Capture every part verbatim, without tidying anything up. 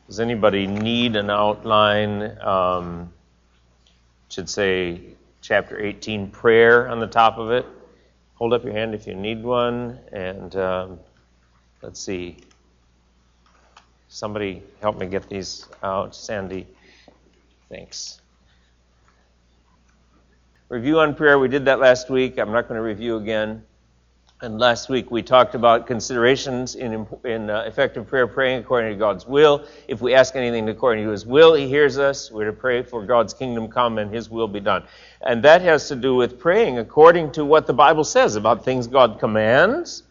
Does anybody need an outline? Um, should say chapter eighteen, prayer on the top of it. Hold up your hand if you need one. And um, let's see. Somebody help me get these out. Sandy, thanks. Review on prayer. We did that last week. I'm not going to review again. And last week we talked about considerations in, in uh, effective prayer, praying according to God's will. If we ask anything according to His will, He hears us. We're to pray for God's kingdom come and His will be done. And that has to do with praying according to what the Bible says about things God commands.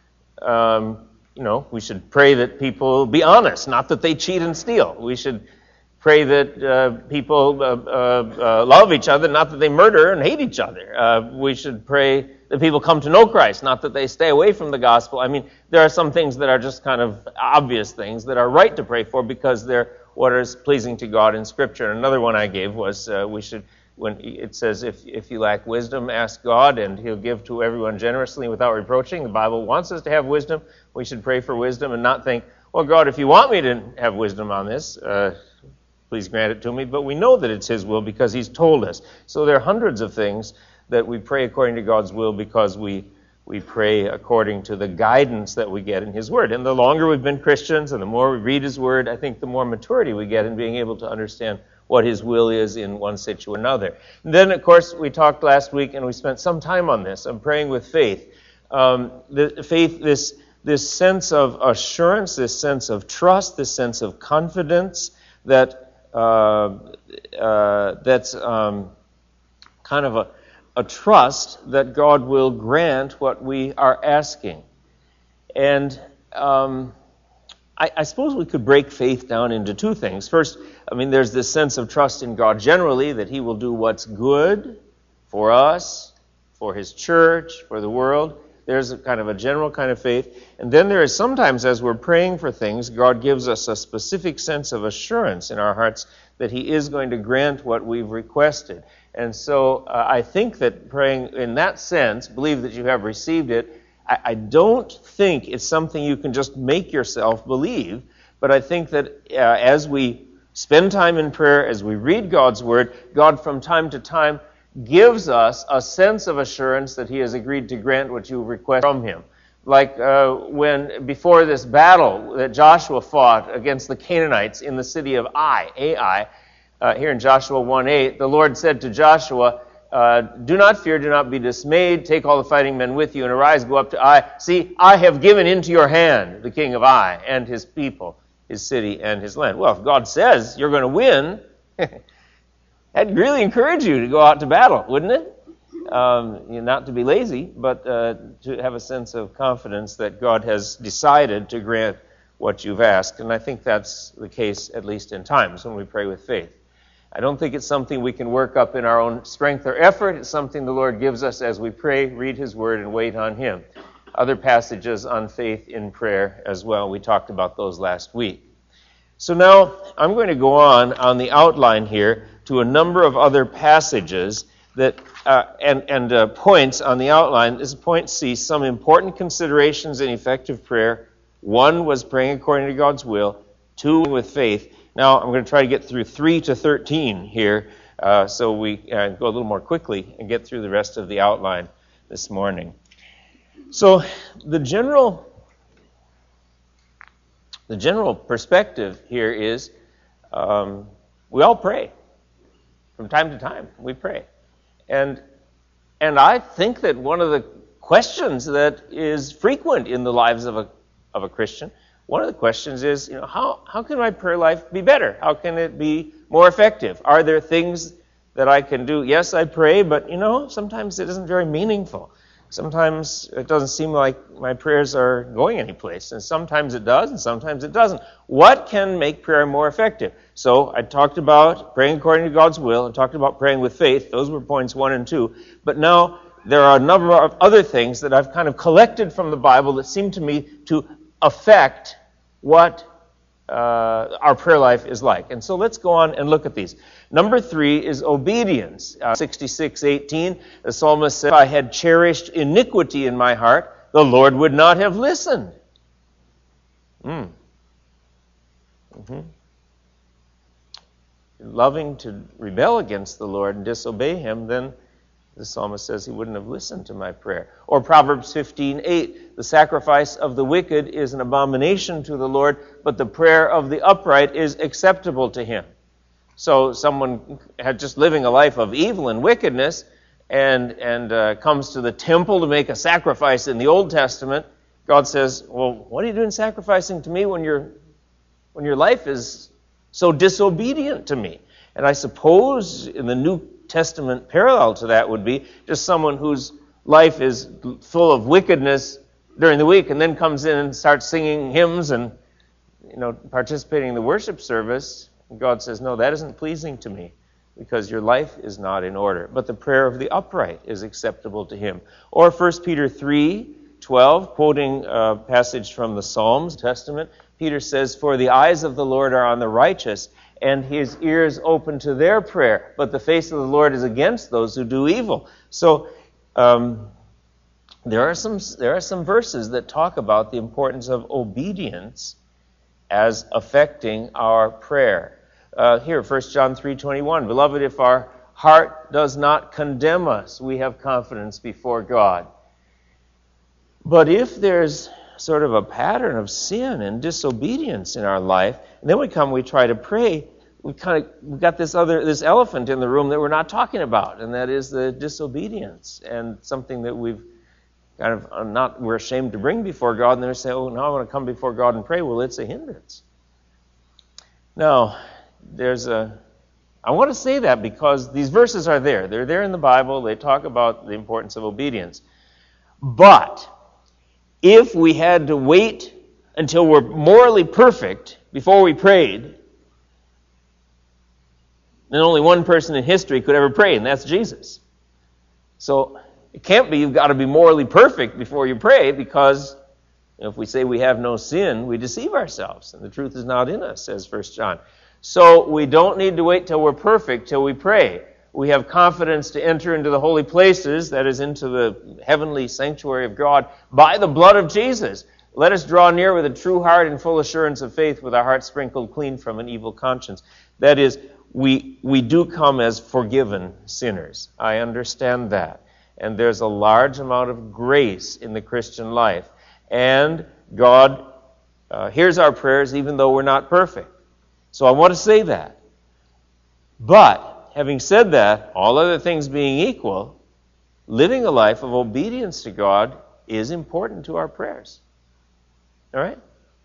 Um, you know, we should pray that people be honest, not that they cheat and steal. We should pray that uh, people uh, uh, uh, love each other, not that they murder and hate each other. Uh, we should pray that people come to know Christ, not that they stay away from the gospel. I mean, there are some things that are just kind of obvious things that are right to pray for because they're what is pleasing to God in Scripture. Another one I gave was uh, we should, when it says, if if you lack wisdom, ask God, and He'll give to everyone generously without reproaching. The Bible wants us to have wisdom. We should pray for wisdom and not think, well, God, if you want me to have wisdom on this, uh, please grant it to me. But we know that it's His will because He's told us. So there are hundreds of things that we pray according to God's will because we we pray according to the guidance that we get in His Word. And the longer we've been Christians and the more we read His Word, I think the more maturity we get in being able to understand what His will is in one situation or another. And then, of course, we talked last week and we spent some time on this. I'm praying with faith. Um, the faith, this this sense of assurance, this sense of trust, this sense of confidence that uh, uh, that's um, kind of a a trust that God will grant what we are asking. And um, I, I suppose we could break faith down into two things. First, I mean, there's this sense of trust in God generally, that He will do what's good for us, for His church, for the world. There's a kind of a general kind of faith. And then there is sometimes, as we're praying for things, God gives us a specific sense of assurance in our hearts that He is going to grant what we've requested. And so uh, I think that praying in that sense, believe that you have received it. I, I don't think it's something you can just make yourself believe, but I think that uh, as we spend time in prayer, as we read God's Word, God from time to time gives us a sense of assurance that He has agreed to grant what you request from Him. Like uh, when, before this battle that Joshua fought against the Canaanites in the city of Ai, Ai, Uh, here in Joshua one eight, the Lord said to Joshua, uh, do not fear, do not be dismayed, take all the fighting men with you and arise, go up to Ai. See, I have given into your hand the king of Ai and his people, his city and his land. Well, if God says you're going to win, that'd really encourage you to go out to battle, wouldn't it? Um, you know, not to be lazy, but uh, to have a sense of confidence that God has decided to grant what you've asked. And I think that's the case at least in times when we pray with faith. I don't think it's something we can work up in our own strength or effort. It's something the Lord gives us as we pray, read His Word, and wait on Him. Other passages on faith in prayer as well. We talked about those last week. So now I'm going to go on on the outline here to a number of other passages that uh, and, and uh, points on the outline. This is point C, some important considerations in effective prayer. One was praying according to God's will. Two, with faith. Now, I'm going to try to get through three to thirteen here, uh, so we uh, go a little more quickly and get through the rest of the outline this morning. So, the general, the general perspective here is um, we all pray. From time to time, we pray. And, and I think that one of the questions that is frequent in the lives of a of a Christian, one of the questions is, you know, how, how can my prayer life be better? How can it be more effective? Are there things that I can do? Yes, I pray, but, you know, sometimes it isn't very meaningful. Sometimes it doesn't seem like my prayers are going anyplace, and sometimes it does, and sometimes it doesn't. What can make prayer more effective? So I talked about praying according to God's will. I talked about praying with faith. Those were points one and two. But now there are a number of other things that I've kind of collected from the Bible that seem to me to affect what uh, our prayer life is like. And so let's go on and look at these. Number three is obedience. Uh, sixty-six eighteen, the psalmist said, if I had cherished iniquity in my heart, the Lord would not have listened. Mm. Mm-hmm. loving to rebel against the Lord and disobey him, then the psalmist says he wouldn't have listened to my prayer. Or Proverbs fifteen eight, the sacrifice of the wicked is an abomination to the Lord, but the prayer of the upright is acceptable to him. So someone had just living a life of evil and wickedness and, and uh, comes to the temple to make a sacrifice in the Old Testament. God says, well, what are you doing sacrificing to me when, you're, when your life is so disobedient to me? And I suppose in the New Testament parallel to that would be just someone whose life is full of wickedness during the week and then comes in and starts singing hymns and, you know, participating in the worship service. And God says, no, that isn't pleasing to me because your life is not in order. But the prayer of the upright is acceptable to him. Or First Peter three twelve, quoting a passage from the Psalms Testament, Peter says, for the eyes of the Lord are on the righteous, and his ears open to their prayer, but the face of the Lord is against those who do evil. So um, there are some there are some verses that talk about the importance of obedience as affecting our prayer. Uh, here, First John three twenty-one, beloved, if our heart does not condemn us, we have confidence before God. But if there's sort of a pattern of sin and disobedience in our life, and then we come, we try to pray, we kind of we got this other this elephant in the room that we're not talking about, and that is the disobedience, and something that we've kind of uh, not we're ashamed to bring before God, and they say, oh, now I want to come before God and pray. Well, it's a hindrance. Now, there's a I want to say that because these verses are there. They're there in the Bible. They talk about the importance of obedience. But if we had to wait until we're morally perfect before we prayed, then only one person in history could ever pray, and that's Jesus. So it can't be you've got to be morally perfect before you pray, because you know, if we say we have no sin, we deceive ourselves, and the truth is not in us, says First John. So we don't need to wait till we're perfect till we pray. We have confidence to enter into the holy places, that is, into the heavenly sanctuary of God, by the blood of Jesus. Let us draw near with a true heart and full assurance of faith, with our hearts sprinkled clean from an evil conscience. That is, we we do come as forgiven sinners. I understand that. And there's a large amount of grace in the Christian life. And God uh, hears our prayers even though we're not perfect. So I want to say that. But having said that, all other things being equal, living a life of obedience to God is important to our prayers. All right?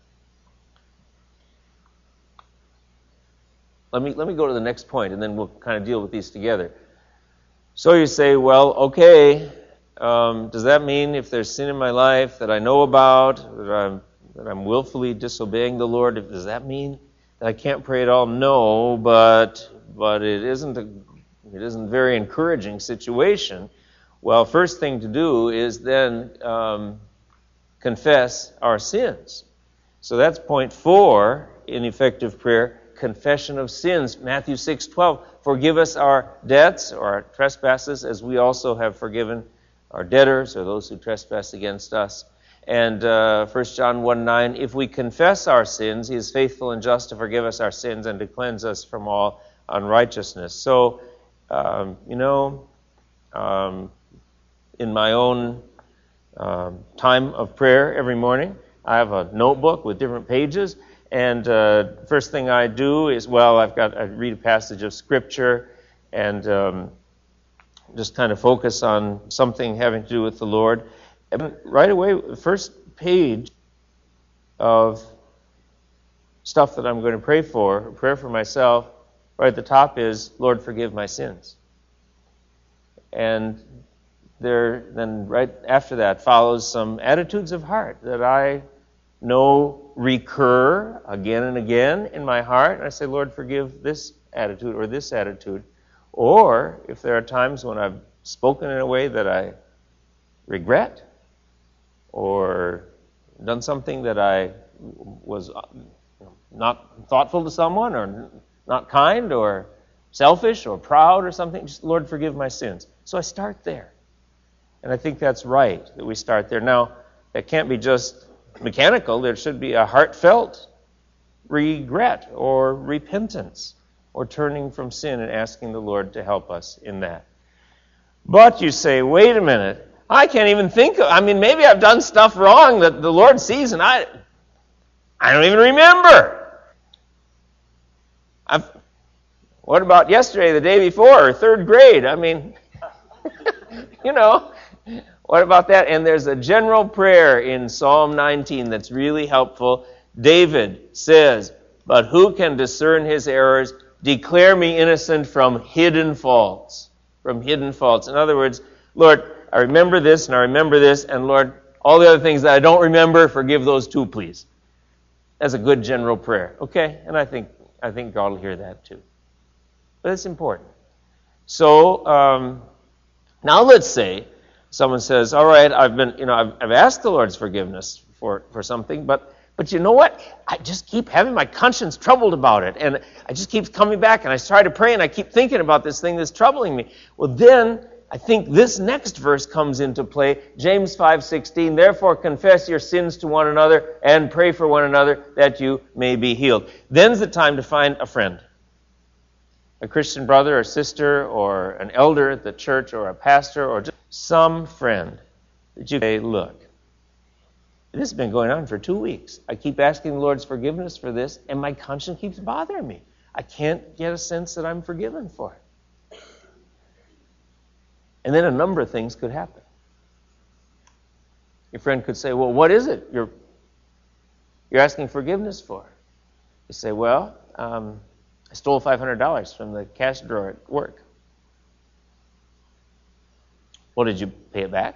Let me let me go to the next point, and then we'll kind of deal with these together. So you say, well, okay, um, does that mean if there's sin in my life that I know about, that I'm, that I'm willfully disobeying the Lord, does that mean that I can't pray at all? No, but... but it isn't a it isn't a very encouraging situation. Well, first thing to do is then um, confess our sins. So that's point four in effective prayer, confession of sins. Matthew six twelve, forgive us our debts or our trespasses as we also have forgiven our debtors or those who trespass against us. And uh, First John one nine, if we confess our sins, he is faithful and just to forgive us our sins and to cleanse us from all unrighteousness. So, um, you know, um, in my own um, time of prayer every morning, I have a notebook with different pages, and uh, first thing I do is, well, I've got I read a passage of Scripture and um, just kind of focus on something having to do with the Lord. And right away, the first page of stuff that I'm going to pray for, a prayer for myself, right at the top is, Lord, forgive my sins. And there, then right after that follows some attitudes of heart that I know recur again and again in my heart. And I say, Lord, forgive this attitude or this attitude. Or if there are times when I've spoken in a way that I regret, or done something that I was not thoughtful to someone, or not kind, or selfish, or proud, or something, just, Lord, forgive my sins. So I start there. And I think that's right, that we start there. Now, that can't be just mechanical. There should be a heartfelt regret or repentance. or turning from sin and asking the Lord to help us in that. But you say, wait a minute, I can't even think of, I mean, maybe I've done stuff wrong that the Lord sees and I, I don't even remember. I've, what about yesterday, the day before, or third grade? I mean, you know, what about that? And there's a general prayer in Psalm nineteen that's really helpful. David says, but who can discern his errors? Declare me innocent from hidden faults. From hidden faults. In other words, Lord, I remember this and I remember this, and Lord, all the other things that I don't remember, forgive those too, please. That's a good general prayer. Okay? And I think I think God will hear that too. But it's important. So, um, now let's say someone says, all right, I've been, you know, I've, I've asked the Lord's forgiveness for, for something, but But you know what? I just keep having my conscience troubled about it. And I just keep coming back and I try to pray and I keep thinking about this thing that's troubling me. Well, then I think this next verse comes into play. James five sixteen, therefore confess your sins to one another and pray for one another that you may be healed. Then's the time to find a friend. A Christian brother or sister or an elder at the church or a pastor or just some friend that you say, look, this has been going on for two weeks. I keep asking the Lord's forgiveness for this, and my conscience keeps bothering me. I can't get a sense that I'm forgiven for it. And then a number of things could happen. Your friend could say, well, what is it you're, you're asking forgiveness for? You say, well, um, I stole five hundred dollars from the cash drawer at work. Well, did you pay it back?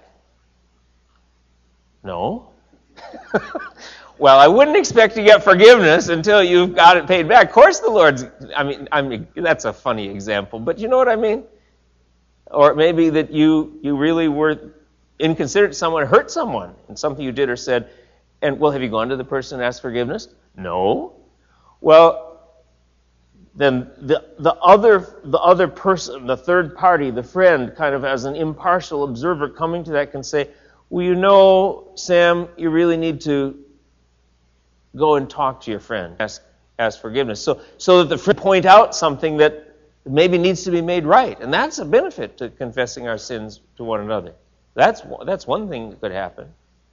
No. Well, I wouldn't expect to get forgiveness until you've got it paid back. Of course the Lord's, I mean, I mean, that's a funny example, but you know what I mean? Or it may be that you, you really were inconsiderate to someone, hurt someone in something you did or said, and, well, have you gone to the person and asked forgiveness? No. Well, then the, the other, the other person, the third party, the friend, kind of as an impartial observer coming to that can say, well, you know, Sam, you really need to go and talk to your friend, ask, ask forgiveness. So, so that the friend point out something that maybe needs to be made right. And that's a benefit to confessing our sins to one another. That's, that's one thing that could happen.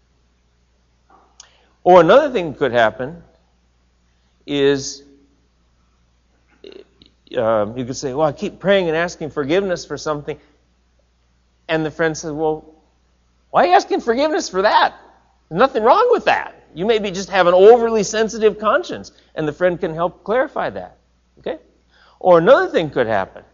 Or another thing that could happen is uh, you could say, well, I keep praying and asking forgiveness for something. And the friend says, well, why are you asking forgiveness for that? There's nothing wrong with that. You maybe just have an overly sensitive conscience, and the friend can help clarify that. Okay? Or another thing could happen.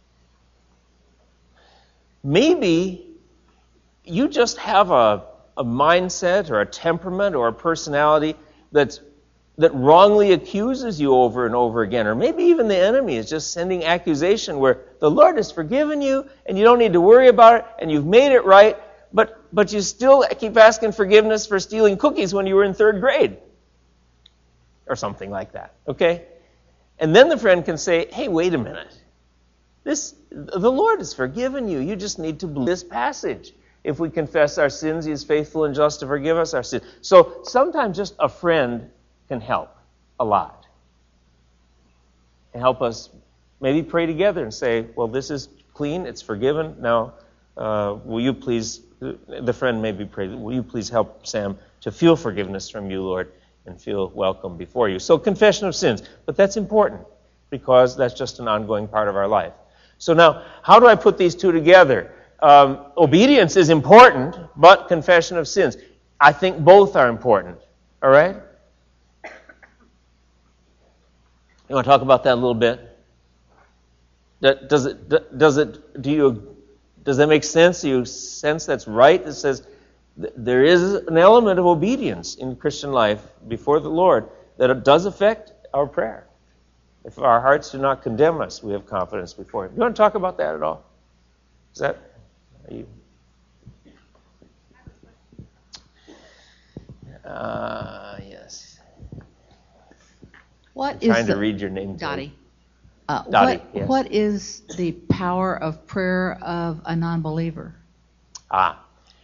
Maybe you just have a, a mindset or a temperament or a personality that's that wrongly accuses you over and over again. Or maybe even the enemy is just sending accusation where the Lord has forgiven you, and you don't need to worry about it, and you've made it right, But but you still keep asking forgiveness for stealing cookies when you were in third grade. Or something like that. Okay? And then the friend can say, hey, wait a minute. This the Lord has forgiven you. You just need to believe this passage. If we confess our sins, He is faithful and just to forgive us our sins. So sometimes just a friend can help a lot. And help us maybe pray together and say, well, this is clean, it's forgiven. Now, uh, will you please... The friend maybe prayed, will you please help Sam to feel forgiveness from you, Lord, and feel welcome before you. So confession of sins. But that's important because that's just an ongoing part of our life. So now, how do I put these two together? Um, obedience is important, but confession of sins. I think both are important. All right? You want to talk about that a little bit? Does it, does it, do you... Does that make sense? Do you sense that's right? It says th- there is an element of obedience in Christian life before the Lord that it does affect our prayer. If our hearts do not condemn us, we have confidence before Him. You want to talk about that at all? Is that... Are you... Uh, yes. What I'm is trying the, to read your name. Dottie. Uh, Dottie, what, yes. what is the power of prayer of a non-believer? Ah.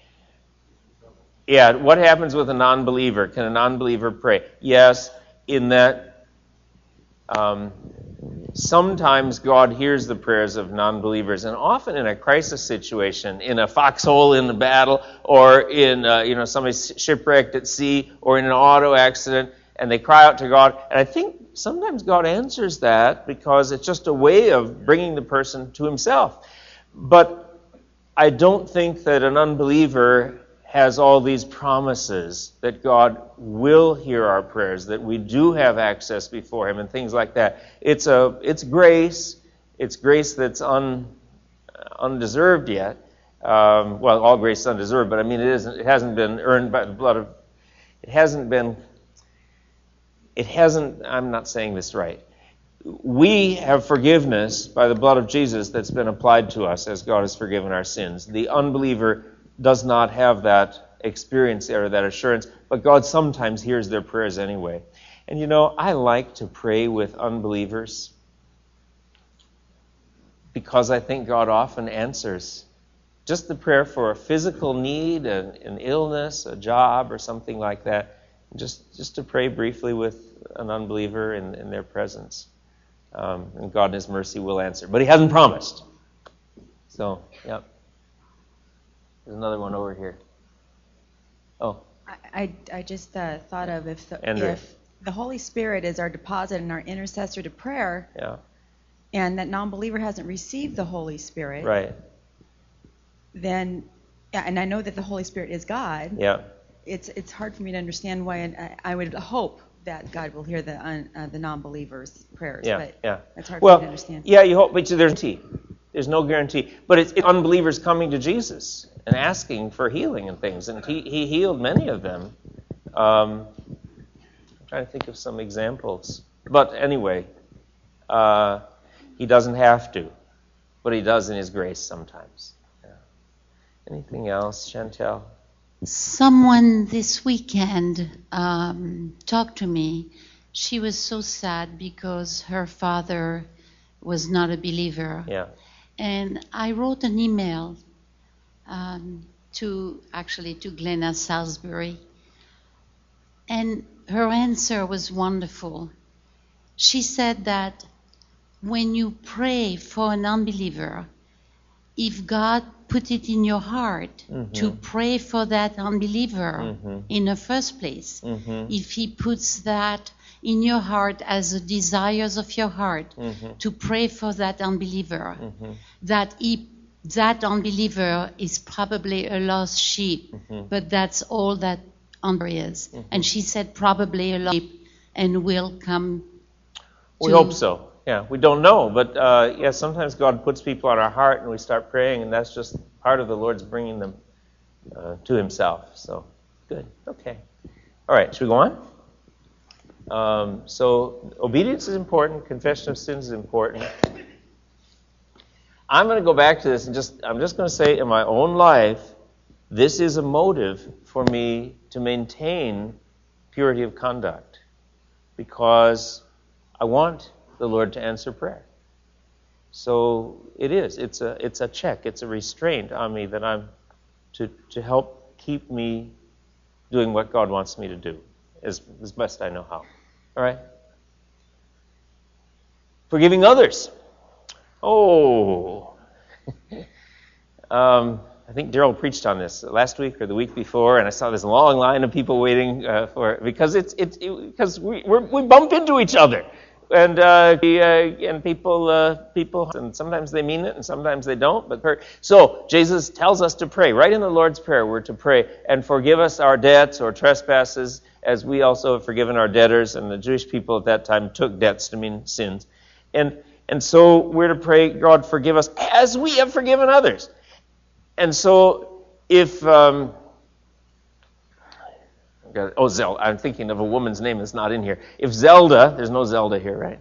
Yeah, what happens with a non-believer? Can a non-believer pray? Yes, in that um, sometimes God hears the prayers of non-believers, and often in a crisis situation, in a foxhole in the battle, or in uh, you know somebody shipwrecked at sea, or in an auto accident, and they cry out to God. And I think sometimes God answers that because it's just a way of bringing the person to himself. But I don't think that an unbeliever has all these promises that God will hear our prayers, that we do have access before him and things like that. It's a it's grace. It's grace that's un, undeserved yet. Um, well, all grace is undeserved, but I mean it isn't. It hasn't been earned by the blood of. It hasn't been. It hasn't. I'm not saying this right. We have forgiveness by the blood of Jesus that's been applied to us as God has forgiven our sins. The unbeliever does not have that experience or that assurance, but God sometimes hears their prayers anyway. And you know, I like to pray with unbelievers because I think God often answers. Just the prayer for a physical need, an, an illness, a job, or something like that. Just, just to pray briefly with an unbeliever in, in their presence. Um, and God in his mercy will answer. But he hasn't promised. So, yeah. There's another one over here. Oh. I, I, I just uh, thought of if the, Andrew. if the Holy Spirit is our deposit and our intercessor to prayer, Yeah. and that non-believer hasn't received the Holy Spirit, Right. then, yeah, and I know that the Holy Spirit is God. Yeah. It's it's hard for me to understand why. I, I would hope that God will hear the un, uh, the non-believers' prayers. Yeah. But Yeah. it's hard Well, for me to understand. yeah, you hope, but there's no guarantee. There's no guarantee. But it's, it's unbelievers coming to Jesus and asking for healing and things, and he, he healed many of them. Um, I'm trying to think of some examples. But anyway, uh, he doesn't have to, but he does in his grace sometimes. Yeah. Anything else, Chantel? Someone this weekend um, talked to me. She was so sad because her father was not a believer. Yeah. And I wrote an email um, to, actually, to Glenna Salisbury. And her answer was wonderful. She said that when you pray for an unbeliever, if God put it in your heart mm-hmm. to pray for that unbeliever mm-hmm. in the first place, mm-hmm. if he puts that in your heart as the desires of your heart mm-hmm. to pray for that unbeliever, mm-hmm. that he, that unbeliever is probably a lost sheep, mm-hmm. but that's all that unbeliever is. Mm-hmm. And she said probably a lost sheep and will come We to hope so. Yeah, we don't know, but uh, yeah, sometimes God puts people on our heart and we start praying, and that's just part of the Lord's bringing them uh, to himself. So, good. Okay. All right, should we go on? Um, so, obedience is important. Confession of sins is important. I'm going to go back to this and just, I'm just going to say in my own life, this is a motive for me to maintain purity of conduct, because I want the Lord to answer prayer. So it is. It's a it's a check. It's a restraint on me that I'm to to help keep me doing what God wants me to do as as best I know how. All right. Forgiving others. Oh. um, I think Daryl preached on this last week or the week before, and I saw this long line of people waiting uh, for it because it's it's it, because we we're, we bump into each other. And uh, uh, and people uh, people and sometimes they mean it and sometimes they don't. But per- so Jesus tells us to pray right in the Lord's Prayer. We're to pray and forgive us our debts or trespasses, as we also have forgiven our debtors. And the Jewish people at that time took debts to mean sins. And and so we're to pray, God, forgive us as we have forgiven others. And so if um, Oh, Zelda. I'm thinking of a woman's name that's not in here. If Zelda, there's no Zelda here, right?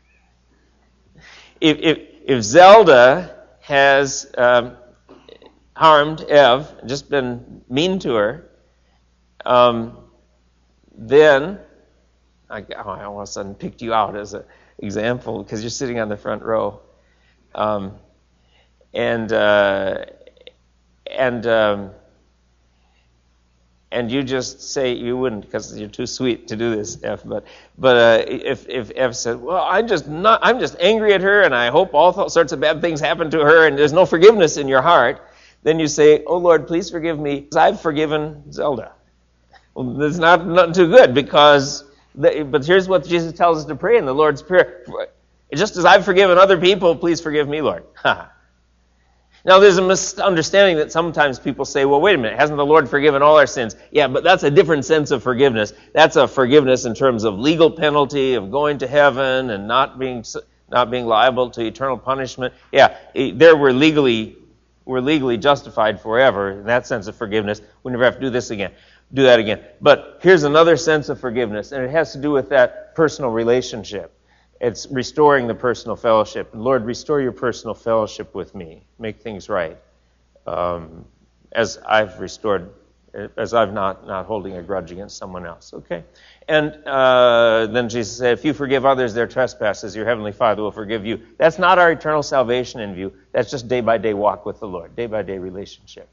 If if, if Zelda has um, harmed Ev, just been mean to her, um, then I, oh, I all of a sudden picked you out as an example because you're sitting on the front row, um, and uh, and. Um, and you just say, you wouldn't because you're too sweet to do this, F, but but uh, if if F said, well, I'm just not, I'm just angry at her, and I hope all sorts of bad things happen to her, and there's no forgiveness in your heart, then you say, oh Lord, please forgive me, because I've forgiven Zelda. Well, that's not, not too good, because, the, but here's what Jesus tells us to pray in the Lord's Prayer. Just as I've forgiven other people, please forgive me, Lord. Now, there's a misunderstanding that sometimes people say, well, wait a minute, hasn't the Lord forgiven all our sins? Yeah, but that's a different sense of forgiveness. That's a forgiveness in terms of legal penalty, of going to heaven and not being not being liable to eternal punishment. Yeah, there we're legally, we're legally justified forever in that sense of forgiveness. We never have to do this again, do that again. But here's another sense of forgiveness, and it has to do with that personal relationship. It's restoring the personal fellowship. Lord, restore your personal fellowship with me. Make things right. Um, as I've restored, as I've not, not holding a grudge against someone else. Okay? And uh, then Jesus said, if you forgive others their trespasses, your heavenly Father will forgive you. That's not our eternal salvation in view. That's just day-by-day walk with the Lord, day-by-day relationship.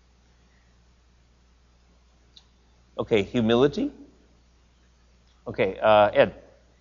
Okay, humility. Okay, uh, Ed.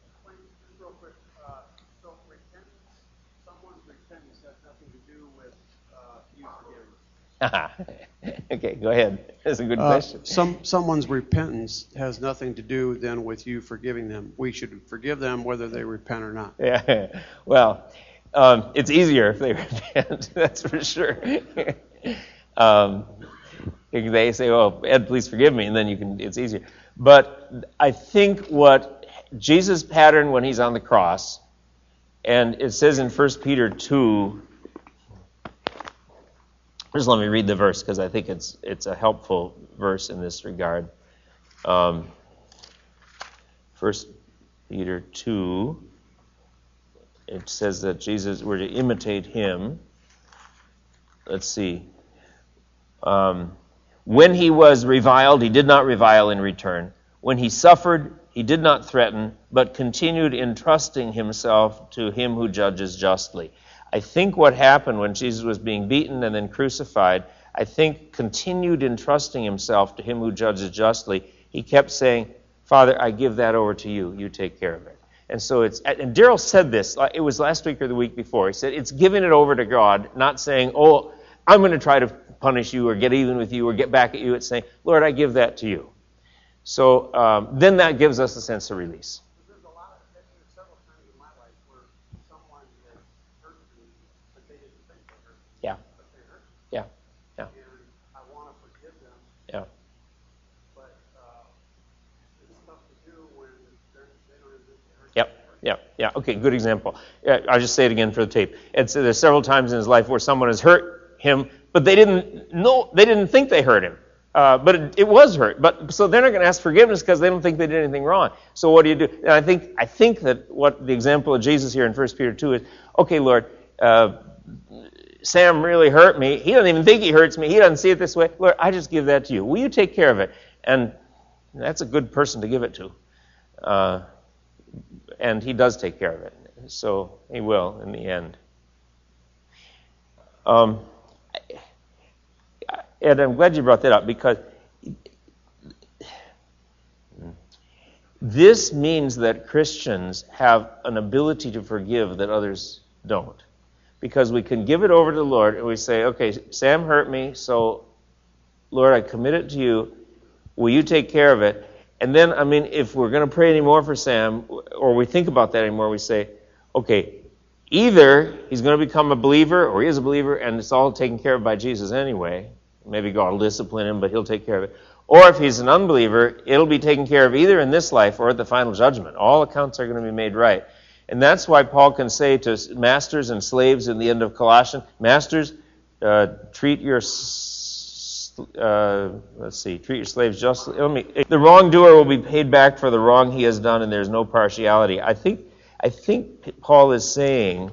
Okay, go ahead. That's a good Uh, question. some someone's repentance has nothing to do then with you forgiving them. We should forgive them whether they repent or not. Yeah. Well, um, it's easier if they repent. That's for sure. um, they say, "Oh, Ed, please forgive me," and then you can. It's easier. But I think what Jesus' pattern when he's on the cross, and it says in First Peter two. Just let me read the verse because I think it's it's a helpful verse in this regard. Um, First Peter two, it says that Jesus, we're to imitate him. Let's see. Um, when he was reviled, he did not revile in return. When he suffered, he did not threaten, but continued entrusting himself to him who judges justly. I think what happened when Jesus was being beaten and then crucified, I think continued entrusting himself to him who judges justly. He kept saying, Father, I give that over to you. You take care of it. And so it's, and Daryl said this, it was last week or the week before. He said, it's giving it over to God, not saying, oh, I'm going to try to punish you or get even with you or get back at you. It's saying, Lord, I give that to you. So um, then that gives us a sense of release. Yeah. Yeah. Yeah. And I want to forgive them. Yeah. But uh, it's tough to do when they're, they don't have this. Yep. Yeah. Yeah. Okay. Good example. Yeah, I'll just say it again for the tape. It's uh, there's several times in his life where someone has hurt him, but they didn't know. They didn't think they hurt him. Uh, but it, it was hurt. But so they're not going to ask forgiveness because they don't think they did anything wrong. So what do you do? And I think I think that what the example of Jesus here in First Peter two is. Okay, Lord. Uh, Sam really hurt me. He doesn't even think he hurts me. He doesn't see it this way. Lord, I just give that to you. Will you take care of it? And that's a good person to give it to. Uh, and he does take care of it. So he will in the end. Um, Ed, I'm glad you brought that up because this means that Christians have an ability to forgive that others don't. Because we can give it over to the Lord and we say, okay, Sam hurt me, so Lord, I commit it to you. Will you take care of it? And then, I mean, if we're going to pray anymore for Sam, or we think about that anymore, we say, okay, either he's going to become a believer or he is a believer and it's all taken care of by Jesus anyway. Maybe God will discipline him, but he'll take care of it. Or if he's an unbeliever, it'll be taken care of either in this life or at the final judgment. All accounts are going to be made right. And that's why Paul can say to masters and slaves in the end of Colossians, masters, uh, treat your, uh, let's see, treat your slaves justly. Let me, the wrongdoer will be paid back for the wrong he has done, and there's no partiality. I think, I think Paul is saying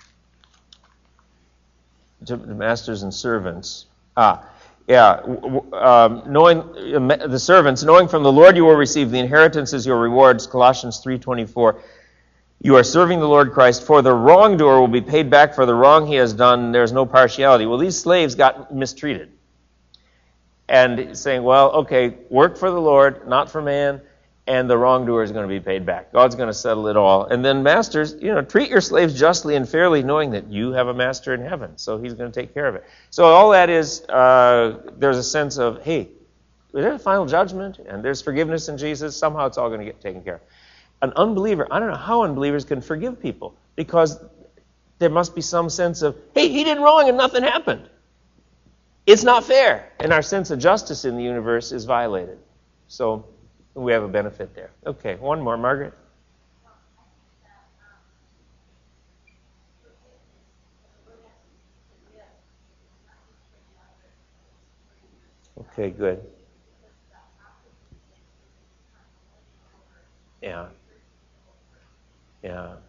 to the masters and servants, ah, yeah, um, knowing the servants, knowing from the Lord you will receive the inheritance as your rewards, Colossians three twenty-four. You are serving the Lord Christ, for the wrongdoer will be paid back for the wrong he has done. There's no partiality. Well, these slaves got mistreated. and saying, well, okay, work for the Lord, not for man, and the wrongdoer is going to be paid back. God's going to settle it all. And then masters, you know, treat your slaves justly and fairly, knowing that you have a master in heaven, so he's going to take care of it. So all that is, uh, there's a sense of, hey, there's a final judgment, and there's forgiveness in Jesus. Somehow it's all going to get taken care of. An unbeliever, I don't know how unbelievers can forgive people, because there must be some sense of, hey, he did wrong and nothing happened. It's not fair. And our sense of justice in the universe is violated. So we have a benefit there. Okay, one more. Margaret? Okay, good. Yeah. Yeah.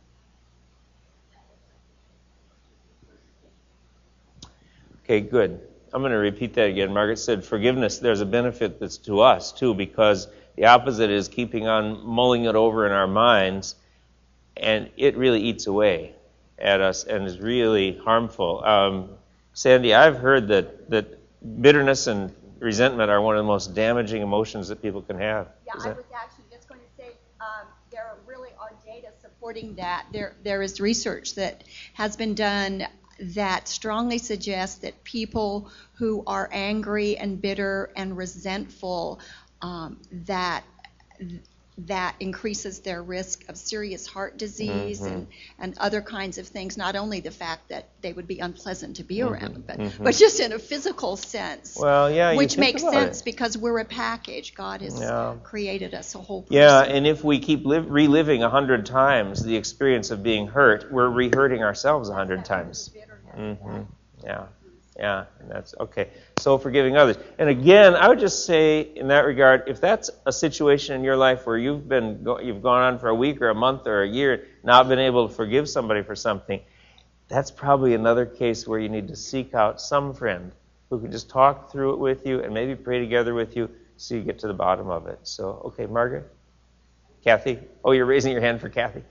Okay, good. I'm going to repeat that again. Margaret said forgiveness, there's a benefit that's to us, too, because the opposite is keeping on mulling it over in our minds, and it really eats away at us and is really harmful. Um, Sandy, I've heard that, that bitterness and resentment are one of the most damaging emotions that people can have. Yeah, Is I that- was actually just going to say um, there really are data supporting that. There, there is research that has been done that strongly suggests that people who are angry and bitter and resentful, um, that that increases their risk of serious heart disease Mhm. and, and other kinds of things. Not only the fact that they would be unpleasant to be around, but, mhm. but just in a physical sense. Well, yeah, you Which think makes about sense it. because we're a package. God has Yeah. created us a whole person. Yeah, and if we keep live, reliving a hundred times the experience of being hurt, we're re-hurting ourselves a hundred times. Mm-hmm. Yeah, yeah, and that's okay. So forgiving others. And again, I would just say in that regard, if that's a situation in your life where you've been go, you've gone on for a week or a month or a year, not been able to forgive somebody for something, that's probably another case where you need to seek out some friend who can just talk through it with you and maybe pray together with you so you get to the bottom of it. So, okay, Margaret? Kathy? Oh, you're raising your hand for Kathy.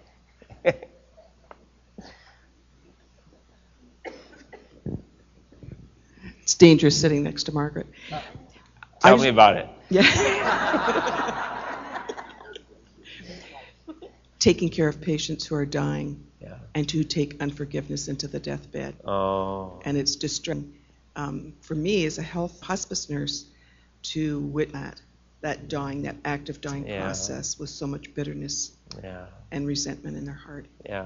It's dangerous sitting next to Margaret. Tell I me just- about it. Yeah. Taking care of patients who are dying Yeah. and to take unforgiveness into the deathbed. Oh. And it's distressing um, for me as a health hospice nurse to witness that, that dying, that active dying Yeah. process with so much bitterness Yeah. and resentment in their heart. Yeah.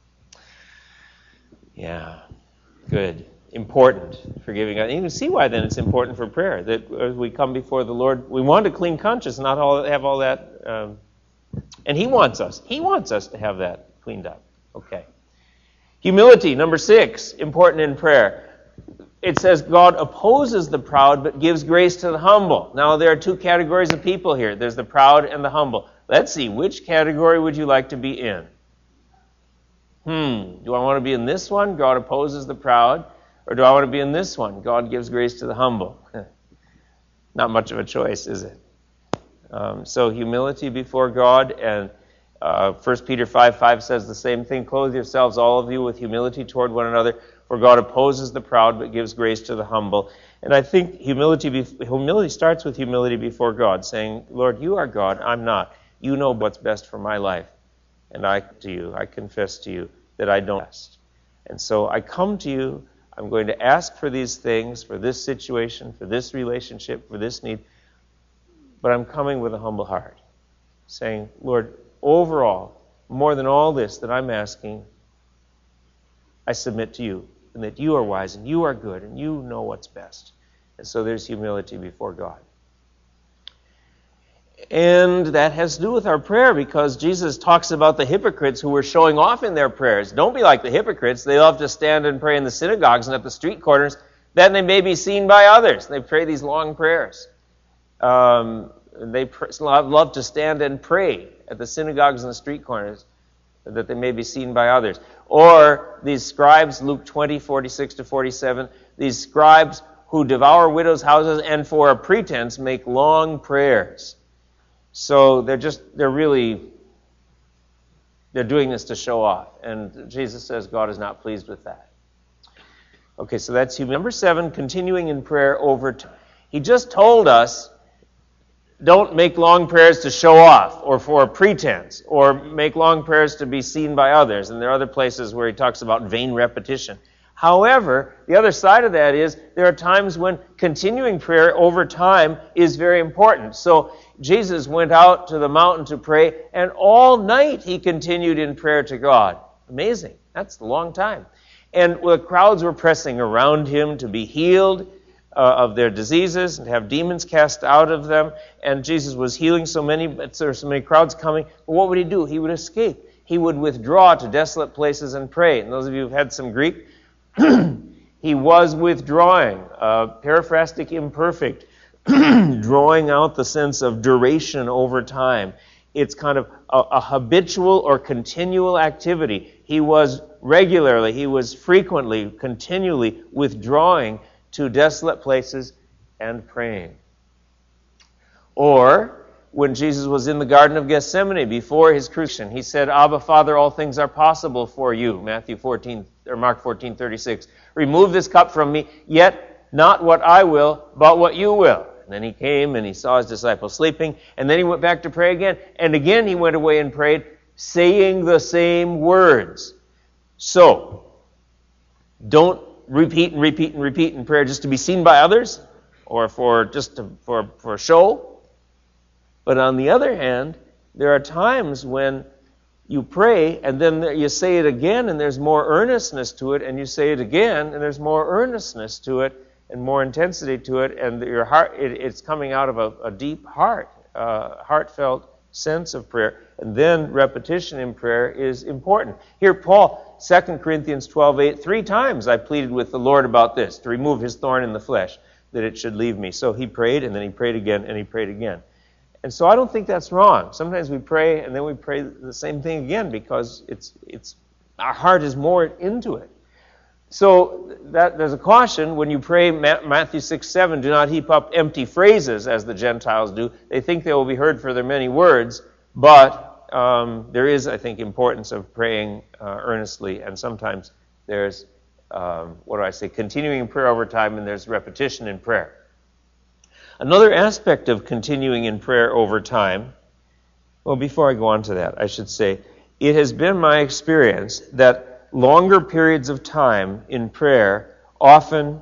Yeah. Good. Important, forgiving. And you can see why then it's important for prayer, that as we come before the Lord, we want a clean conscience, not all, have all that. Um, and He wants us. He wants us to have that cleaned up. Okay. Humility, number six, important in prayer. It says God opposes the proud but gives grace to the humble. Now there are two categories of people here. There's the proud and the humble. Let's see, which category would you like to be in? Hmm, do I want to be in this one? God opposes the proud. Or do I want to be in this one? God gives grace to the humble. Not much of a choice, is it? Um, so humility before God, and uh, First Peter five five says the same thing. Clothe yourselves, all of you, with humility toward one another, for God opposes the proud but gives grace to the humble. And I think humility be- humility starts with humility before God, saying, Lord, you are God, I'm not. You know what's best for my life. And I to you, I confess to you that I don't best. And so I come to you. I'm going to ask for these things, for this situation, for this relationship, for this need. But I'm coming with a humble heart, saying, Lord, overall, more than all this that I'm asking, I submit to you, and that you are wise, and you are good, and you know what's best. And so there's humility before God. And that has to do with our prayer, because Jesus talks about the hypocrites who were showing off in their prayers. Don't be like the hypocrites. They love to stand and pray in the synagogues and at the street corners. Then they may be seen by others. They pray these long prayers. Um, they pr- love to stand and pray at the synagogues and the street corners, that they may be seen by others. Or these scribes, Luke twenty, forty-six to forty-seven, these scribes who devour widows' houses and for a pretense make long prayers. So they're just, they're really, they're doing this to show off. And Jesus says God is not pleased with that. Okay, so that's humility. Number seven, continuing in prayer over time. He just told us, don't make long prayers to show off or for pretense or make long prayers to be seen by others. And there are other places where he talks about vain repetition. However, the other side of that is there are times when continuing prayer over time is very important. So Jesus went out to the mountain to pray, and all night he continued in prayer to God. Amazing. That's a long time. And the crowds were pressing around him to be healed Uh, of their diseases and have demons cast out of them. And Jesus was healing so many, but there were so many crowds coming. But what would he do? He would escape. He would withdraw to desolate places and pray. And those of you who've had some Greek, he was withdrawing. Uh, paraphrastic imperfect, drawing out the sense of duration over time. It's kind of a, a habitual or continual activity. He was regularly, he was frequently, continually withdrawing to desolate places and praying. Or, when Jesus was in the Garden of Gethsemane before his crucifixion, he said, Abba, Father, all things are possible for you. Matthew fourteen, or Mark fourteen thirty-six. Remove this cup from me, yet not what I will, but what you will. And then he came and he saw his disciples sleeping, and then he went back to pray again. And again he went away and prayed, saying the same words. So, don't repeat and repeat and repeat in prayer just to be seen by others or for just to, for for show. But on the other hand, there are times when you pray and then you say it again and there's more earnestness to it, and you say it again and there's more earnestness to it and more intensity to it, and your heart it, it's coming out of a, a deep heart, uh, heartfelt sense of prayer. And then repetition in prayer is important. Here, Paul, Second Corinthians twelve eight, three times I pleaded with the Lord about this, to remove his thorn in the flesh, that it should leave me. So he prayed, and then he prayed again, and he prayed again. And so I don't think that's wrong. Sometimes we pray, and then we pray the same thing again, because it's it's our heart is more into it. So that there's a caution when you pray Matthew six seven, do not heap up empty phrases as the Gentiles do. They think they will be heard for their many words, but um, there is, I think, importance of praying uh, earnestly, and sometimes there's, um, what do I say, continuing in prayer over time, and there's repetition in prayer. Another aspect of continuing in prayer over time, well, before I go on to that, I should say, it has been my experience that longer periods of time in prayer often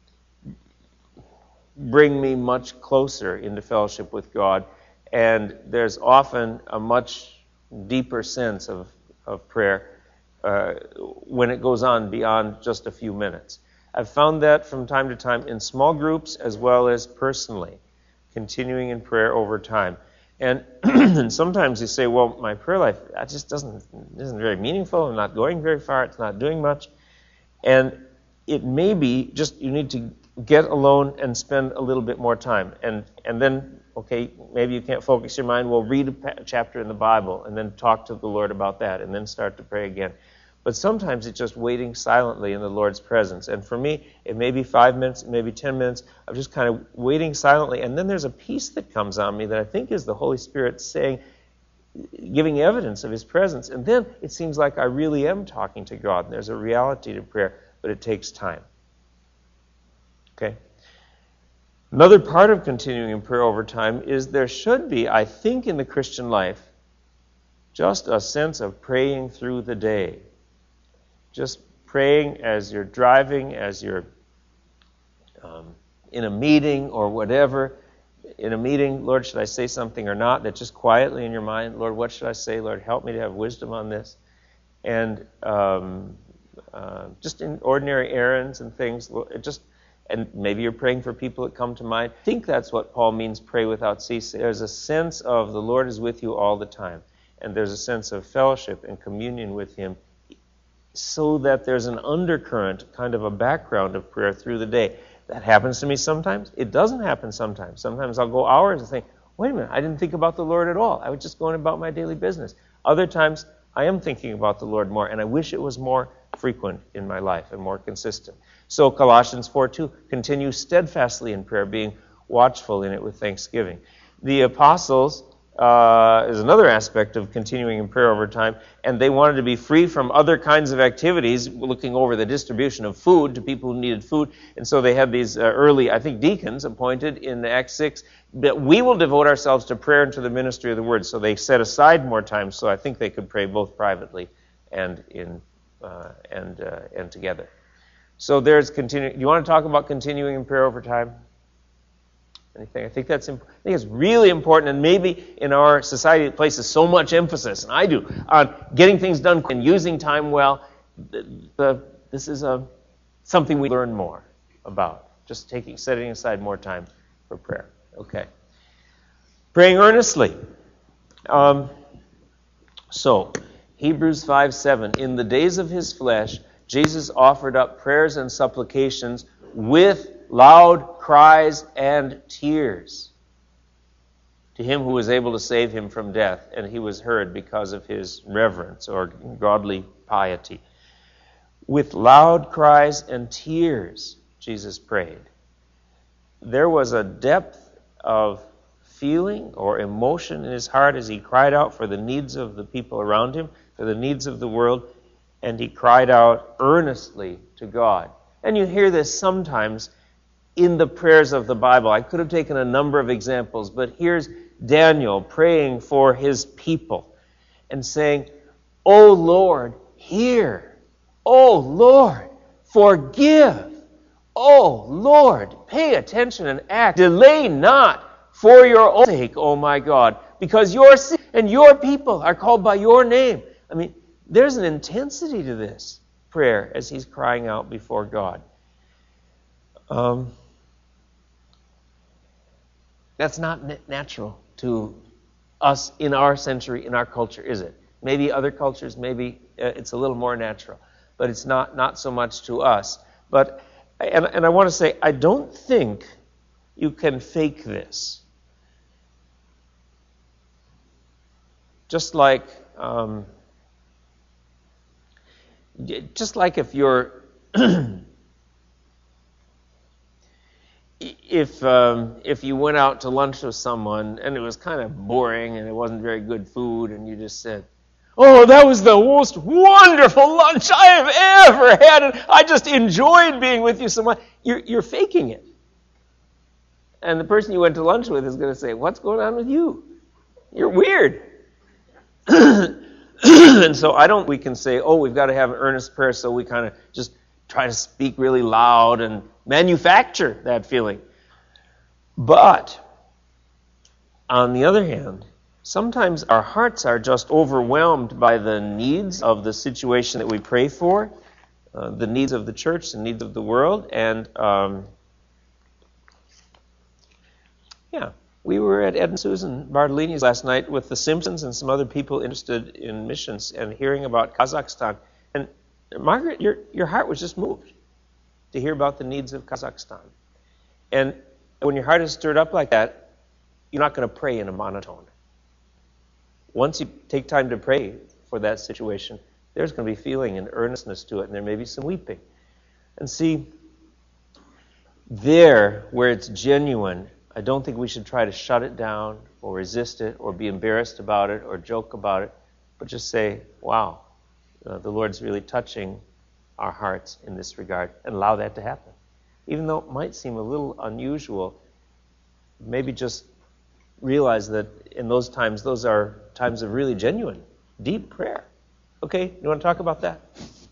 bring me much closer into fellowship with God, and there's often a much deeper sense of, of prayer uh, when it goes on beyond just a few minutes. I've found that from time to time in small groups as well as personally, continuing in prayer over time. And, and sometimes you say, well, my prayer life that just doesn't isn't very meaningful. I'm not going very far. It's not doing much. And it may be just you need to get alone and spend a little bit more time. And and then, okay, maybe you can't focus your mind. Well, read a, pa- a chapter in the Bible and then talk to the Lord about that and then start to pray again. But sometimes it's just waiting silently in the Lord's presence. And for me, it may be five minutes, it may be ten minutes of just kind of waiting silently. And then there's a peace that comes on me that I think is the Holy Spirit saying, giving evidence of his presence. And then it seems like I really am talking to God. And there's a reality to prayer, but it takes time. Okay? Another part of continuing in prayer over time is there should be, I think, in the Christian life, just a sense of praying through the day. Just praying as you're driving, as you're um, in a meeting or whatever. In a meeting, Lord, should I say something or not? That just quietly in your mind, Lord, what should I say? Lord, help me to have wisdom on this. And um, uh, just in ordinary errands and things, it just and maybe you're praying for people that come to mind. I think that's what Paul means, pray without ceasing. There's a sense of the Lord is with you all the time. And there's a sense of fellowship and communion with him, so that there's an undercurrent, kind of a background of prayer through the day. That happens to me sometimes. It doesn't happen sometimes. Sometimes I'll go hours and think, wait a minute, I didn't think about the Lord at all. I was just going about my daily business. Other times, I am thinking about the Lord more, and I wish it was more frequent in my life and more consistent. So Colossians four two, continue steadfastly in prayer, being watchful in it with thanksgiving. The apostles uh, is another aspect of continuing in prayer over time. And they wanted to be free from other kinds of activities, looking over the distribution of food to people who needed food. And so they had these uh, early, I think, deacons appointed in Acts six. That we will devote ourselves to prayer and to the ministry of the word. So they set aside more time. So I think they could pray both privately and in uh, and uh, and together. So there's continuing. You want to talk about continuing in prayer over time? Anything? I think that's imp- I think it's really important, and maybe in our society it places so much emphasis, and I do, on getting things done and using time well. The, the, this is a something we learn more about. Just taking, setting aside more time for prayer. Okay. Praying earnestly. Um, so, Hebrews five seven. In the days of his flesh, Jesus offered up prayers and supplications with loud cries and tears to him who was able to save him from death, and he was heard because of his reverence or godly piety. With loud cries and tears, Jesus prayed. There was a depth of feeling or emotion in his heart as he cried out for the needs of the people around him, for the needs of the world, and he cried out earnestly to God. And you hear this sometimes in the prayers of the Bible. I could have taken a number of examples, but here's Daniel praying for his people and saying, "O Lord, hear. O Lord, forgive. O Lord, pay attention and act. Delay not for your own sake, O my God, because your city and your people are called by your name." I mean, there's an intensity to this prayer as he's crying out before God. Um, that's not natural to us in our century, in our culture, is it? Maybe other cultures, maybe uh, it's a little more natural, but it's not, not so much to us. But and, and I want to say, I don't think you can fake this. Just like, um, just like if you're, if um, if you went out to lunch with someone and it was kind of boring and it wasn't very good food, and you just said, "Oh, that was the most wonderful lunch I have ever had, and I just enjoyed being with you so much." You're, you're faking it. And the person you went to lunch with is going to say, "What's going on with you? You're weird." And so I don't, we can say, oh, we've got to have an earnest prayer, so we kind of just try to speak really loud and manufacture that feeling. But, on the other hand, sometimes our hearts are just overwhelmed by the needs of the situation that we pray for, uh, the needs of the church, the needs of the world, and um, yeah. We were at Ed and Susan Bartolini's last night with the Simpsons and some other people interested in missions and hearing about Kazakhstan. And Margaret, your your heart was just moved to hear about the needs of Kazakhstan. And when your heart is stirred up like that, you're not going to pray in a monotone. Once you take time to pray for that situation, there's going to be feeling and earnestness to it, and there may be some weeping. And see, there where it's genuine, I don't think we should try to shut it down or resist it or be embarrassed about it or joke about it, but just say, wow, uh, the Lord's really touching our hearts in this regard, and allow that to happen. Even though it might seem a little unusual, maybe just realize that in those times, those are times of really genuine, deep prayer. Okay, you want to talk about that?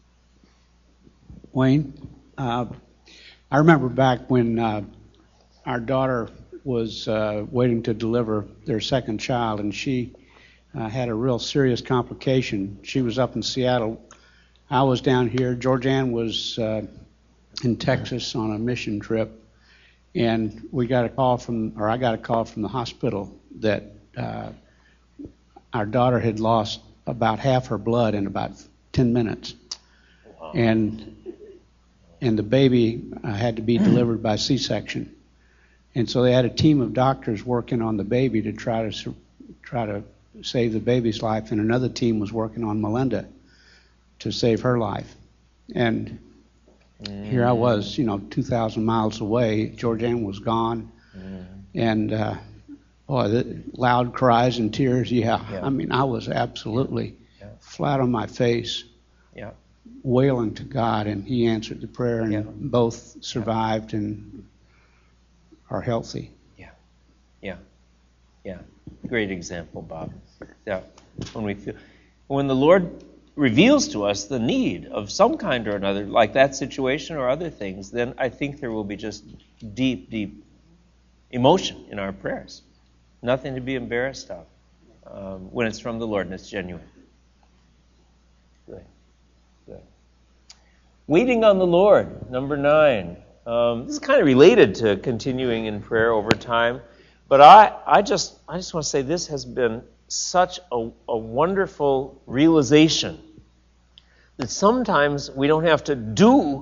Wayne, uh, I remember back when uh, our daughter was uh, waiting to deliver their second child, and she uh, had a real serious complication. She was up in Seattle. I was down here. Georgianne was uh, in Texas on a mission trip, and we got a call from, or I got a call from the hospital that uh, our daughter had lost about half her blood in about ten minutes, and and the baby uh, had to be delivered by C-section. And so they had a team of doctors working on the baby to try to try to save the baby's life, and another team was working on Melinda to save her life. And mm. here I was, you know, two thousand miles away. Georgianne was gone, mm. and uh, Oh, the loud cries and tears, yeah. Yeah. I mean, I was absolutely Yeah. flat on my face, Yeah. wailing to God, and He answered the prayer, and Yeah. both survived and are healthy. Yeah. Yeah. Great example, Bob. Yeah. When we feel, when the Lord reveals to us the need of some kind or another, like that situation or other things, then I think there will be just deep, deep emotion in our prayers. Nothing to be embarrassed of um, when it's from the Lord and it's genuine. Good. Good. Waiting on the Lord, number nine. Um, this is kind of related to continuing in prayer over time, but I, I just I just want to say this has been such a, a wonderful realization that sometimes we don't have to do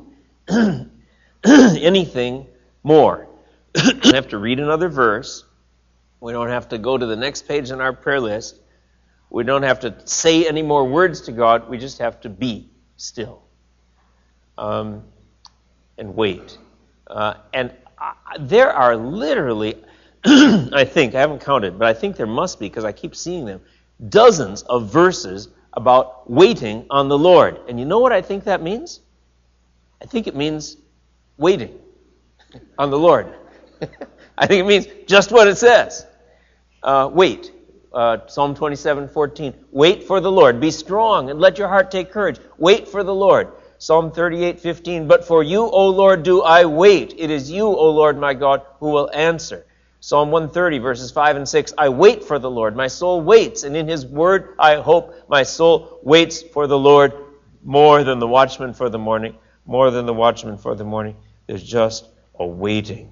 anything more. We don't have to read another verse. We don't have to go to the next page on our prayer list. We don't have to say any more words to God. We just have to be still um, and wait. Uh, and I, there are literally, I think, I haven't counted, but I think there must be, because I keep seeing them, dozens of verses about waiting on the Lord. And you know what I think that means? I think it means waiting on the Lord. I think it means just what it says. Uh, wait. Uh, Psalm twenty-seven fourteen. Wait for the Lord. Be strong and let your heart take courage. Wait for the Lord. Psalm thirty-eight fifteen. But for you, O Lord, do I wait. It is you, O Lord, my God, who will answer. Psalm one thirty, verses five and six. I wait for the Lord. My soul waits, and in His word I hope. My soul waits for the Lord more than the watchman for the morning. More than the watchman for the morning. There's just a waiting.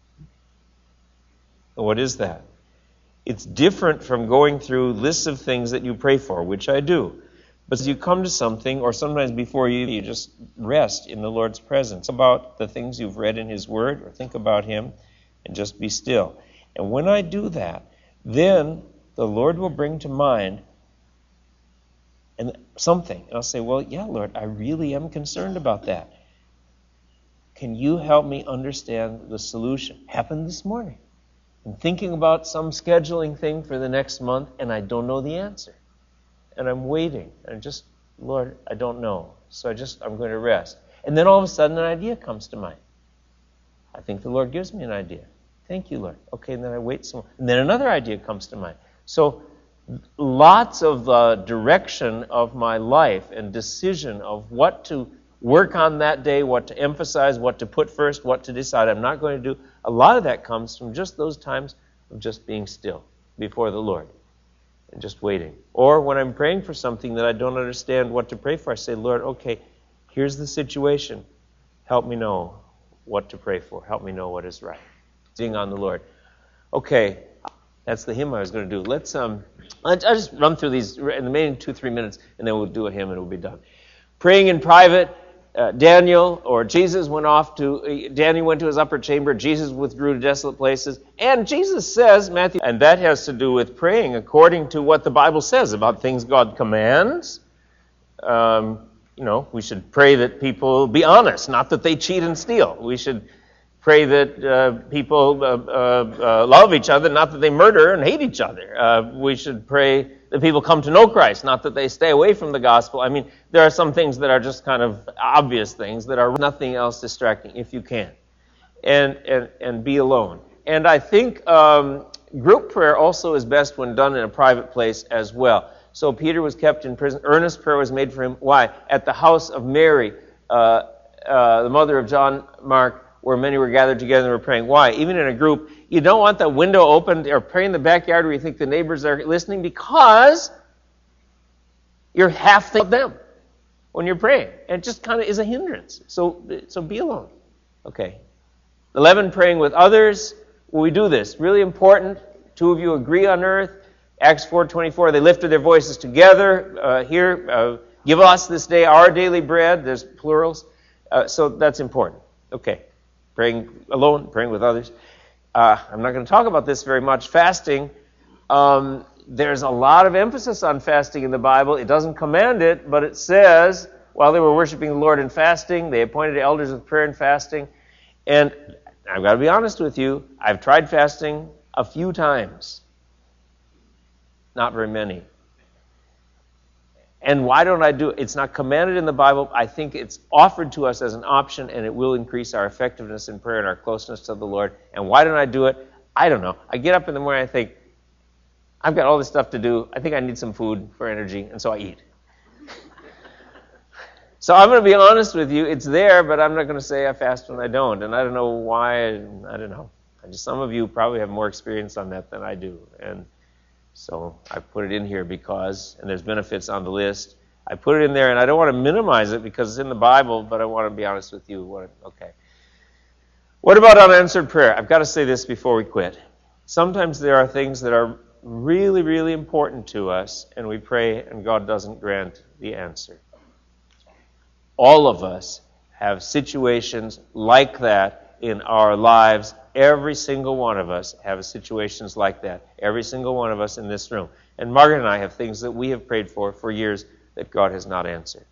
What is that? It's different from going through lists of things that you pray for, which I do. But as you come to something, or sometimes before you, you just rest in the Lord's presence. Think about the things you've read in His Word, or think about Him, and just be still. And when I do that, then the Lord will bring to mind and something. And I'll say, well, yeah, Lord, I really am concerned about that. Can you help me understand the solution? Happened this morning. I'm thinking about some scheduling thing for the next month, and I don't know the answer. And I'm waiting. And just, Lord, I don't know. So I just, I'm going to rest. And then all of a sudden an idea comes to mind. I think the Lord gives me an idea. Thank you, Lord. Okay, and then I wait some more. And then another idea comes to mind. So lots of uh, direction of my life and decision of what to work on that day, what to emphasize, what to put first, what to decide I'm not going to do. A lot of that comes from just those times of just being still before the Lord and just waiting. Or when I'm praying for something that I don't understand what to pray for, I say, Lord, okay, here's the situation. Help me know what to pray for. Help me know what is right. Sing on the Lord. Okay, that's the hymn I was going to do. Let's um, I'll just run through these in the remaining two, three minutes, and then we'll do a hymn and it will be done. Praying in private. Uh, Daniel or Jesus went off to, uh, Daniel went to his upper chamber, Jesus withdrew to desolate places, and Jesus says, Matthew, and that has to do with praying according to what the Bible says about things God commands. Um, you know, we should pray that people be honest, not that they cheat and steal. We should pray that uh, people uh, uh, uh, love each other, not that they murder and hate each other. Uh, we should pray that people come to know Christ, not that they stay away from the gospel. I mean, there are some things that are just kind of obvious things that are nothing else distracting, if you can. And and, and be alone. And I think um, group prayer also is best when done in a private place as well. So Peter was kept in prison. Earnest prayer was made for him. Why? At the house of Mary, uh, uh, the mother of John Mark, where many were gathered together and were praying. Why? Even in a group, you don't want the window open or pray in the backyard where you think the neighbors are listening, because you're half thinking of them when you're praying. And it just kind of is a hindrance. So, so be alone. Okay. eleven, praying with others. Will we do this? Really important. Two of you agree on earth. Acts four twenty-four, they lifted their voices together. Uh, here, uh, give us this day our daily bread. There's plurals. Uh, so that's important. Okay. Praying alone, praying with others. Uh, I'm not going to talk about this very much. Fasting. Um, there's a lot of emphasis on fasting in the Bible. It doesn't command it, but it says, while they were worshiping the Lord in fasting, they appointed elders with prayer and fasting. And I've got to be honest with you. I've tried fasting A few times. Not very many. And why don't I do it? It's not commanded in the Bible. I think it's offered to us as an option, and it will increase our effectiveness in prayer and our closeness to the Lord. And why don't I do it? I don't know. I get up in the morning, I think, I've got all this stuff to do. I think I need some food for energy, and so I eat. So I'm going to be honest with you. It's there, but I'm not going to say I fast when I don't. And I don't know why. I don't know. I just, some of you probably have more experience on that than I do. And so I put it in here because, and there's benefits on the list. I put it in there, and I don't want to minimize it because it's in the Bible, but I want to be honest with you. What, okay. What about unanswered prayer? I've got to say this before we quit. Sometimes there are things that are really, really important to us, and we pray, and God doesn't grant the answer. All of us have situations like that in our lives. Every single one of us have situations like that. Every single one of us in this room. And Margaret and I have things that we have prayed for for years that God has not answered.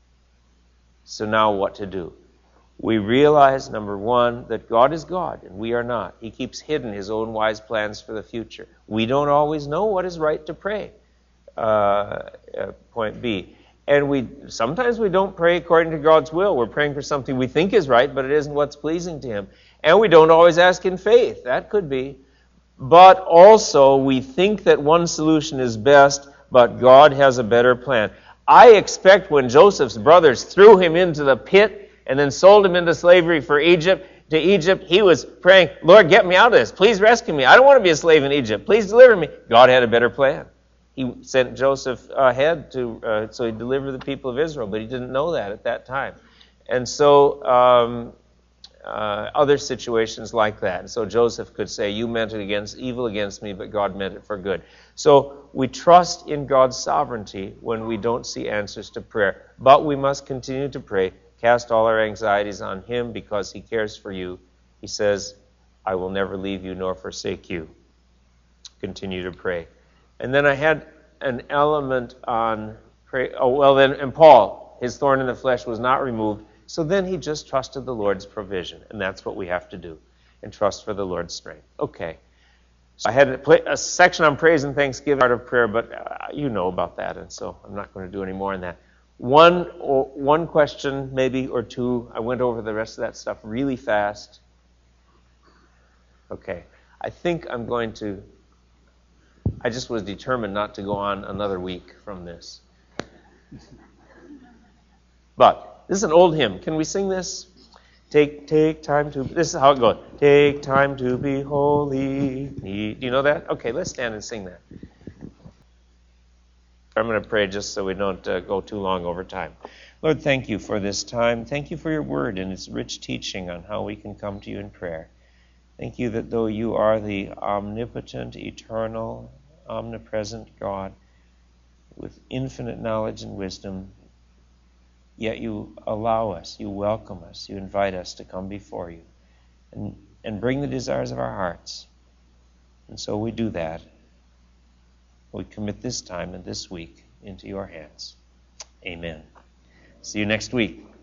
So now what to do? We realize, number one, that God is God and we are not. He keeps hidden His own wise plans for the future. We don't always know what is right to pray. Uh, uh, point B. And we sometimes we don't pray according to God's will. We're praying for something we think is right, but it isn't what's pleasing to Him. And we don't always ask in faith. That could be. But also, we think that one solution is best, but God has a better plan. I expect when Joseph's brothers threw him into the pit and then sold him into slavery for Egypt, to Egypt, he was praying, Lord, get me out of this. Please rescue me. I don't want to be a slave in Egypt. Please deliver me. God had a better plan. He sent Joseph ahead to uh, so he'd deliver the people of Israel, but he didn't know that at that time. And so um, uh, other situations like that. And so Joseph could say, you meant it against evil against me, but God meant it for good. So we trust in God's sovereignty when we don't see answers to prayer. But we must continue to pray. Cast all our anxieties on Him because He cares for you. He says, I will never leave you nor forsake you. Continue to pray. And then I had an element on pray. Oh, well, then, and Paul, his thorn in the flesh was not removed. So then he just trusted the Lord's provision. And that's what we have to do. And trust for the Lord's strength. Okay. So I had a, play, a section on praise and thanksgiving, part of prayer, but uh, you know about that. And so I'm not going to do any more on that. One, or, one question, maybe, or two. I went over the rest of that stuff really fast. Okay. I think I'm going to... I just was determined not to go on another week from this. But this is an old hymn. Can we sing this? Take take time to... This is how it goes. Take time to be holy. Do you know that? Okay, let's stand and sing that. I'm going to pray just so we don't uh, go too long over time. Lord, thank you for this time. Thank you for your word and its rich teaching on how we can come to you in prayer. Thank you that though you are the omnipotent, eternal, omnipresent God with infinite knowledge and wisdom, yet you allow us, you welcome us, you invite us to come before you and, and bring the desires of our hearts. And so we do that. We commit this time and this week into your hands. Amen. See you next week.